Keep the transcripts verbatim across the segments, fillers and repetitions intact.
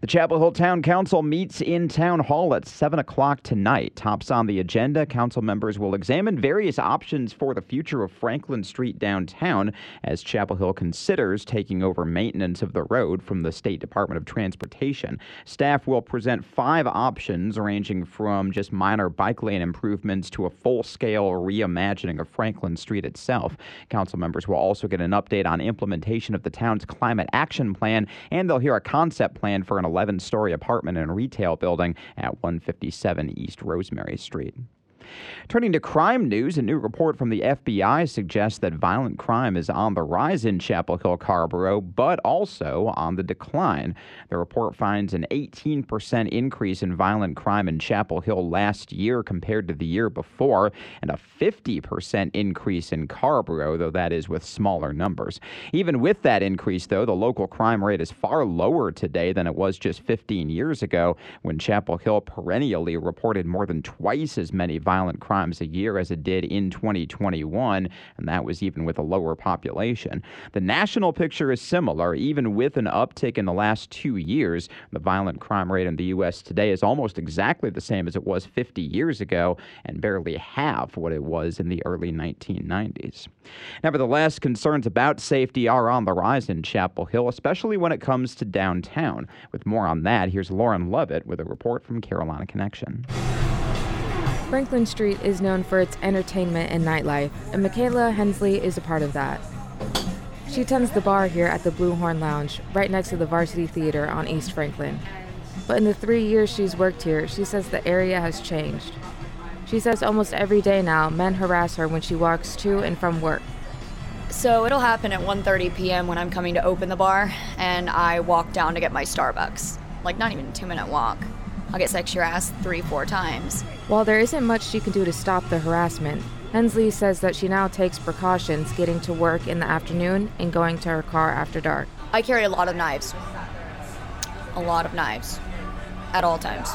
The Chapel Hill Town Council meets in Town Hall at seven o'clock tonight. Tops on the agenda, council members will examine various options for the future of Franklin Street downtown as Chapel Hill considers taking over maintenance of the road from the State Department of Transportation. Staff will present five options ranging from just minor bike lane improvements to a full-scale reimagining of Franklin Street itself. Council members will also get an update on implementation of the town's climate action plan, and they'll hear a concept plan for an eleven-story apartment and retail building at one fifty-seven East Rosemary Street. Turning to crime news, a new report from the F B I suggests that violent crime is on the rise in Chapel Hill, Carrboro, but also on the decline. The report finds an eighteen percent increase in violent crime in Chapel Hill last year compared to the year before, and a fifty percent increase in Carrboro, though that is with smaller numbers. Even with that increase, though, the local crime rate is far lower today than it was just fifteen years ago, when Chapel Hill perennially reported more than twice as many violent violent crimes a year as it did in twenty twenty-one, and that was even with a lower population. The national picture is similar. Even with an uptick in the last two years, the violent crime rate in the U S today is almost exactly the same as it was fifty years ago and barely half what it was in the early nineteen nineties. Nevertheless, concerns about safety are on the rise in Chapel Hill, especially when it comes to downtown. With more on that, here's Lauren Lovett with a report from Carolina Connection. Franklin Street is known for its entertainment and nightlife, and Michaela Hensley is a part of that. She tends the bar here at the Blue Horn Lounge, right next to the Varsity Theater on East Franklin. But in the three years she's worked here, she says the area has changed. She says almost every day now, men harass her when she walks to and from work. So it'll happen at one thirty p.m. when I'm coming to open the bar, and I walk down to get my Starbucks. Like, not even a two-minute walk. I'll get sex harassed three, four times. While there isn't much she can do to stop the harassment, Hensley says that she now takes precautions getting to work in the afternoon and going to her car after dark. I carry a lot of knives. A lot of knives. At all times.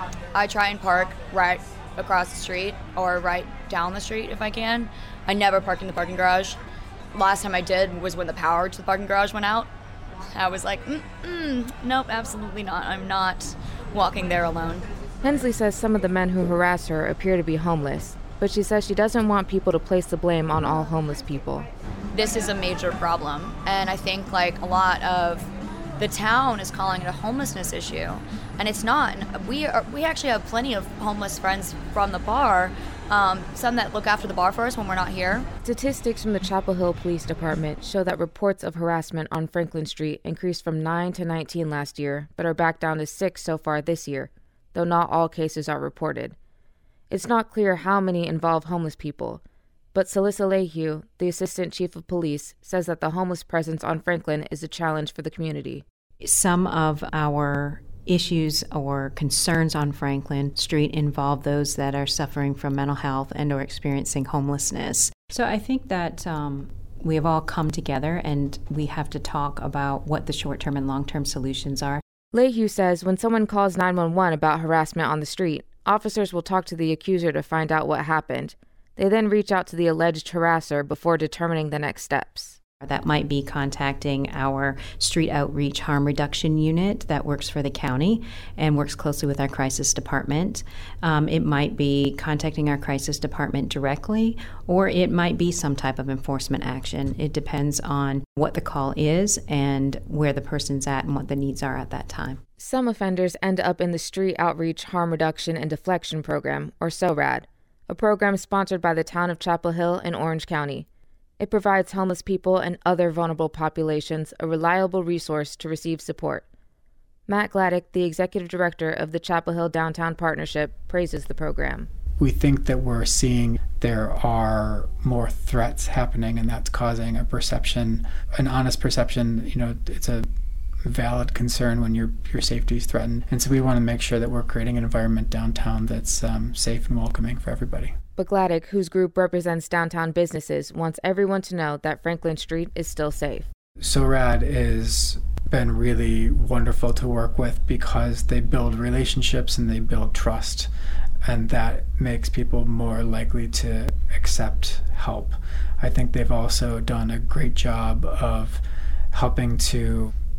I try and park right across the street or right down the street if I can. I never park in the parking garage. Last time I did was when the power to the parking garage went out. I was like, mm-mm, nope, absolutely not. I'm not walking there alone. Hensley says some of the men who harass her appear to be homeless, but she says she doesn't want people to place the blame on all homeless people. This is a major problem, and I think like a lot of the town is calling it a homelessness issue, and it's not. We are, we actually have plenty of homeless friends from the bar, um, some that look after the bar for us when we're not here. Statistics from the Chapel Hill Police Department show that reports of harassment on Franklin Street increased from nine to nineteen last year, but are back down to six so far this year, though not all cases are reported. It's not clear how many involve homeless people, but Celissa Lehue, the Assistant Chief of Police, says that the homeless presence on Franklin is a challenge for the community. Some of our issues or concerns on Franklin Street involve those that are suffering from mental health and or experiencing homelessness. So I think that um, we have all come together and we have to talk about what the short-term and long-term solutions are. Lehue says when someone calls nine one one about harassment on the street, officers will talk to the accuser to find out what happened. They then reach out to the alleged harasser before determining the next steps. That might be contacting our street outreach harm reduction unit that works for the county and works closely with our crisis department. Um, it might be contacting our crisis department directly, or it might be some type of enforcement action. It depends on what the call is and where the person's at and what the needs are at that time. Some offenders end up in the Street Outreach Harm Reduction and Deflection Program, or SORAD, a program sponsored by the town of Chapel Hill in Orange County. It provides homeless people and other vulnerable populations a reliable resource to receive support. Matt Gladdick, the executive director of the Chapel Hill Downtown Partnership, praises the program. We think that we're seeing there are more threats happening, and that's causing a perception, an honest perception. You know, it's a valid concern when your your safety is threatened. And so we want to make sure that we're creating an environment downtown that's um, safe and welcoming for everybody. But Gladdick, whose group represents downtown businesses, wants everyone to know that Franklin Street is still safe. SORAD has been really wonderful to work with because they build relationships and they build trust, and that makes people more likely to accept help. I think they've also done a great job of helping to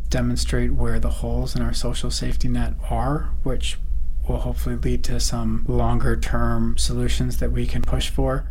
demonstrate where the holes in our social safety net are, which will hopefully lead to some longer term solutions that we can push for.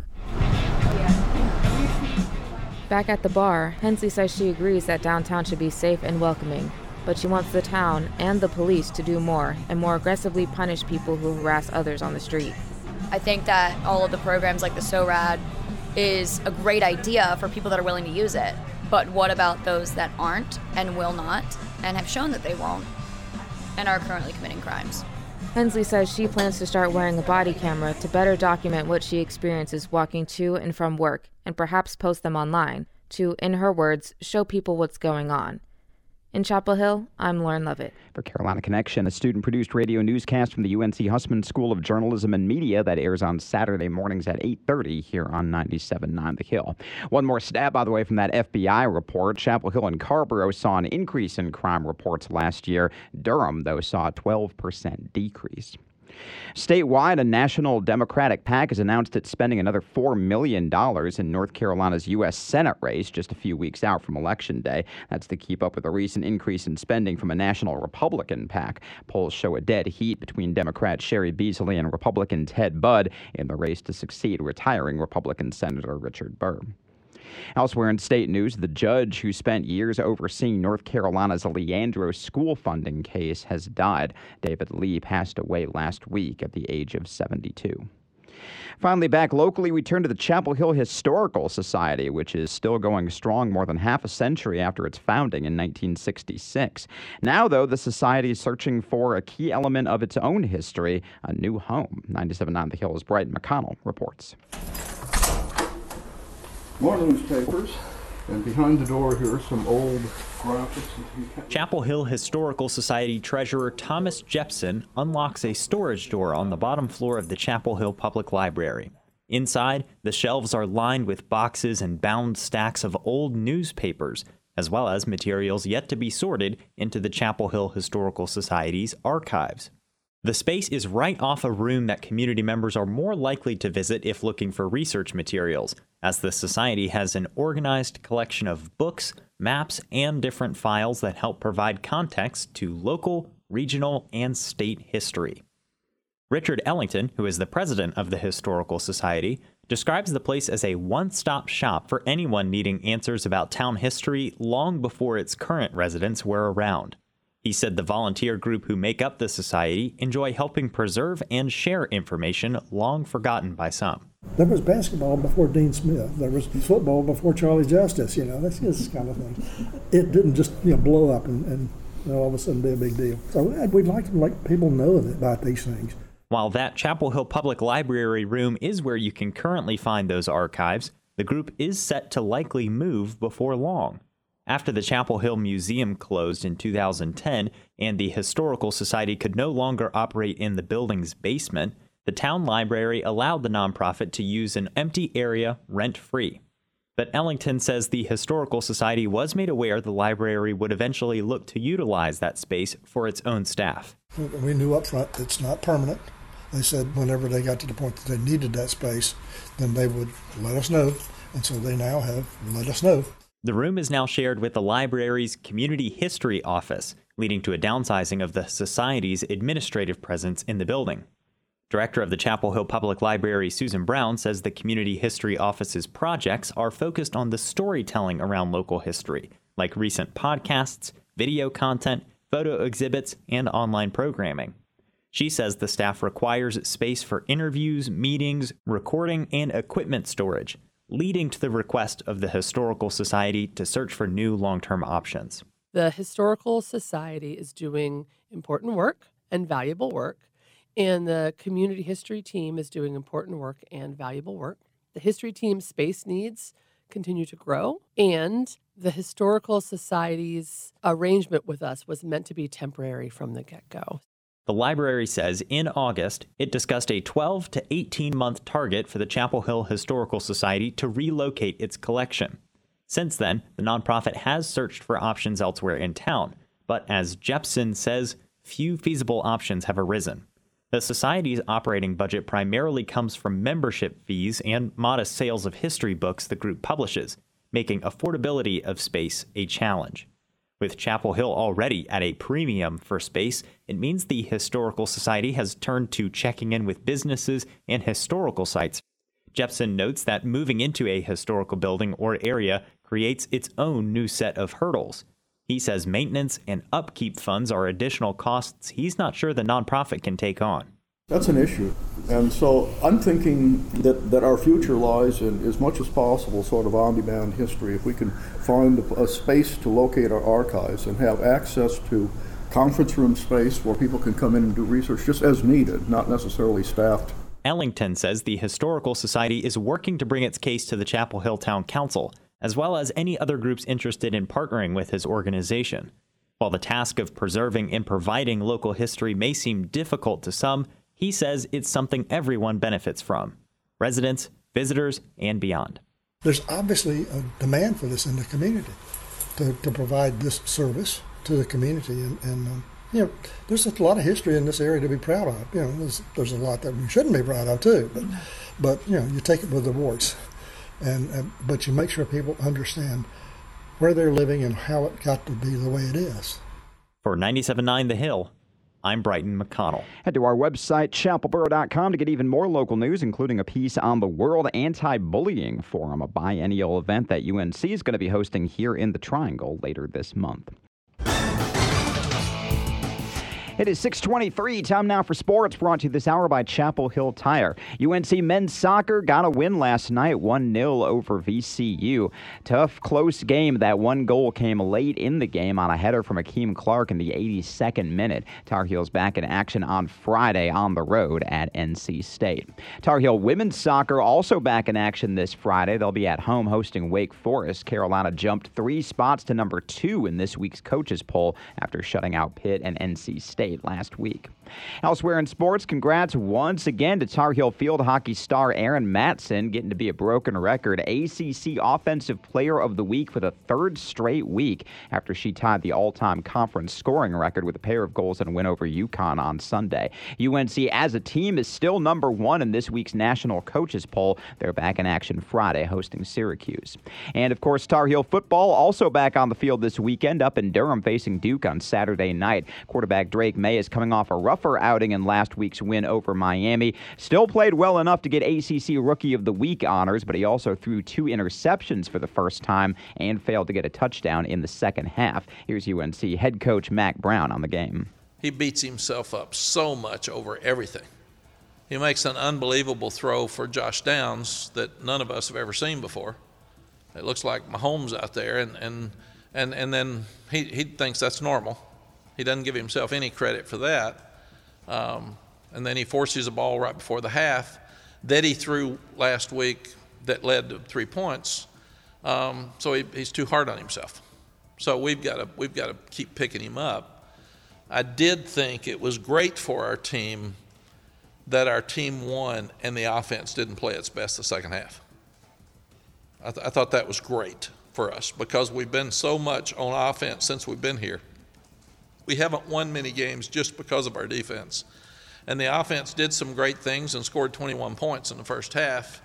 Back at the bar, Hensley says she agrees that downtown should be safe and welcoming, but she wants the town and the police to do more and more aggressively punish people who harass others on the street. I think that all of the programs like the So Rad is a great idea for people that are willing to use it. But what about those that aren't and will not and have shown that they won't and are currently committing crimes? Hensley says she plans to start wearing a body camera to better document what she experiences walking to and from work and perhaps post them online to, in her words, show people what's going on. In Chapel Hill, I'm Lauren Lovett. For Carolina Connection, a student-produced radio newscast from the U N C Hussman School of Journalism and Media that airs on Saturday mornings at eight thirty here on ninety-seven point nine The Hill. One more stab, by the way, from that F B I report. Chapel Hill and Carrboro saw an increase in crime reports last year. Durham, though, saw a twelve percent decrease. Statewide, a national Democratic PAC has announced it's spending another four million dollars in North Carolina's U S Senate race just a few weeks out from Election Day. That's to keep up with a recent increase in spending from a national Republican PAC. Polls show a dead heat between Democrat Sherry Beasley and Republican Ted Budd in the race to succeed retiring Republican Senator Richard Burr. Elsewhere in state news, the judge who spent years overseeing North Carolina's Leandro school funding case has died. David Lee passed away last week at the age of seventy-two. Finally, back locally, we turn to the Chapel Hill Historical Society, which is still going strong more than half a century after its founding in nineteen sixty-six. Now, though, the society is searching for a key element of its own history, a new home. ninety-seven point nine The Hill's Brighton McConnell reports. More newspapers, and behind the door here are some old graphics. Chapel Hill Historical Society Treasurer Thomas Jepson unlocks a storage door on the bottom floor of the Chapel Hill Public Library. Inside, the shelves are lined with boxes and bound stacks of old newspapers, as well as materials yet to be sorted into the Chapel Hill Historical Society's archives. The space is right off a room that community members are more likely to visit if looking for research materials, as the Society has an organized collection of books, maps, and different files that help provide context to local, regional, and state history. Richard Ellington, who is the president of the Historical Society, describes the place as a one-stop shop for anyone needing answers about town history long before its current residents were around. He said the volunteer group who make up the society enjoy helping preserve and share information long forgotten by some. There was basketball before Dean Smith. There was football before Charlie Justice. You know, that's this kind of thing. It didn't just you know blow up and, and you know, all of a sudden be a big deal. So we'd like to let people know about these things. While that Chapel Hill Public Library room is where you can currently find those archives, the group is set to likely move before long. After the Chapel Hill Museum closed in two thousand ten and the Historical Society could no longer operate in the building's basement, the town library allowed the nonprofit to use an empty area rent-free. But Ellington says the Historical Society was made aware the library would eventually look to utilize that space for its own staff. We knew up front it's not permanent. They said whenever they got to the point that they needed that space, then they would let us know. And so they now have let us know. The room is now shared with the library's Community History Office, leading to a downsizing of the Society's administrative presence in the building. Director of the Chapel Hill Public Library, Susan Brown, says the Community History Office's projects are focused on the storytelling around local history, like recent podcasts, video content, photo exhibits, and online programming. She says the staff requires space for interviews, meetings, recording, and equipment storage, leading to the request of the Historical Society to search for new long-term options. The Historical Society is doing important work and valuable work, and the community history team is doing important work and valuable work. The history team's space needs continue to grow, and the Historical Society's arrangement with us was meant to be temporary from the get-go. The library says in August, it discussed a twelve to eighteen month target for the Chapel Hill Historical Society to relocate its collection. Since then, the nonprofit has searched for options elsewhere in town, but as Jepson says, few feasible options have arisen. The Society's operating budget primarily comes from membership fees and modest sales of history books the group publishes, making affordability of space a challenge. With Chapel Hill already at a premium for space, it means the Historical Society has turned to checking in with businesses and historical sites. Jepsen notes that moving into a historical building or area creates its own new set of hurdles. He says maintenance and upkeep funds are additional costs he's not sure the nonprofit can take on. That's an issue. And so I'm thinking that, that our future lies in, as much as possible, sort of on-demand history. If we can find a, a space to locate our archives and have access to conference room space where people can come in and do research just as needed, not necessarily staffed. Ellington says the Historical Society is working to bring its case to the Chapel Hill Town Council, as well as any other groups interested in partnering with his organization. While the task of preserving and providing local history may seem difficult to some, he says it's something everyone benefits from, residents, visitors, and beyond. There's obviously a demand for this in the community, to, to provide this service to the community. And, and um, you know, there's a lot of history in this area to be proud of. You know, there's, there's a lot that we shouldn't be proud of too, but, but you know, you take it with the warts. And, and but you make sure people understand where they're living and how it got to be the way it is. For ninety-seven point nine The Hill, I'm Brighton McConnell. Head to our website, chapel borough dot com, to get even more local news, including a piece on the World Anti-Bullying Forum, a biennial event that U N C is going to be hosting here in the Triangle later this month. It is six twenty-three. Time now for sports, brought to you this hour by Chapel Hill Tire. U N C men's soccer got a win last night, one nil over V C U. Tough, close game. That one goal came late in the game on a header from Akeem Clark in the eighty-second minute. Tar Heels back in action on Friday on the road at N C State. Tar Heel women's soccer also back in action this Friday. They'll be at home hosting Wake Forest. Carolina jumped three spots to number two in this week's coaches poll after shutting out Pitt and N C State last week. Elsewhere in sports, congrats once again to Tar Heel field hockey star Erin Matson, getting to be a broken record A C C Offensive Player of the Week for the third straight week after she tied the all-time conference scoring record with a pair of goals and a win over UConn on Sunday. U N C as a team is still number one in this week's national coaches poll. They're back in action Friday hosting Syracuse. And of course, Tar Heel football also back on the field this weekend up in Durham facing Duke on Saturday night. Quarterback Drake May is coming off a rougher outing in last week's win over Miami. Still played well enough to get A C C Rookie of the Week honors, but he also threw two interceptions for the first time and failed to get a touchdown in the second half. Here's U N C head coach Mack Brown on the game. He beats himself up so much over everything. He makes an unbelievable throw for Josh Downs that none of us have ever seen before. It looks like Mahomes out there, and and and, and then he, he thinks that's normal. He doesn't give himself any credit for that. Um, and then he forces a ball right before the half that he threw last week that led to three points. Um, so he, he's too hard on himself. So we've got to we've got to keep picking him up. I did think it was great for our team that our team won and the offense didn't play its best the second half. I, th- I thought that was great for us because we've been so much on offense since we've been here. We haven't won many games just because of our defense. And the offense did some great things and scored twenty-one points in the first half,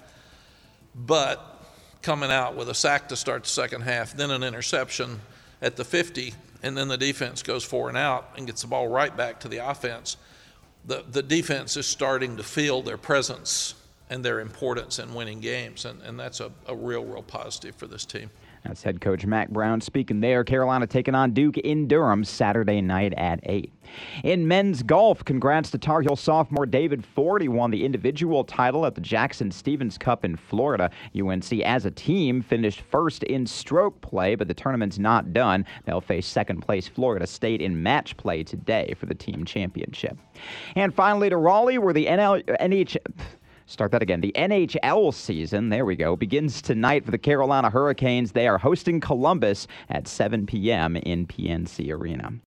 but coming out with a sack to start the second half, then an interception at the fifty, and then the defense goes four and out and gets the ball right back to the offense. The, the defense is starting to feel their presence and their importance in winning games, and, and that's a, a real, real positive for this team. That's head coach Mack Brown speaking there. Carolina taking on Duke in Durham Saturday night at eight. In men's golf, congrats to Tar Heel sophomore David Ford. He won the individual title at the Jackson Stevens Cup in Florida. U N C as a team finished first in stroke play, but the tournament's not done. They'll face second place Florida State in match play today for the team championship. And finally to Raleigh, where the N L, N H... Start that again. The N H L season, there we go, begins tonight for the Carolina Hurricanes. They are hosting Columbus at seven p.m. in P N C Arena.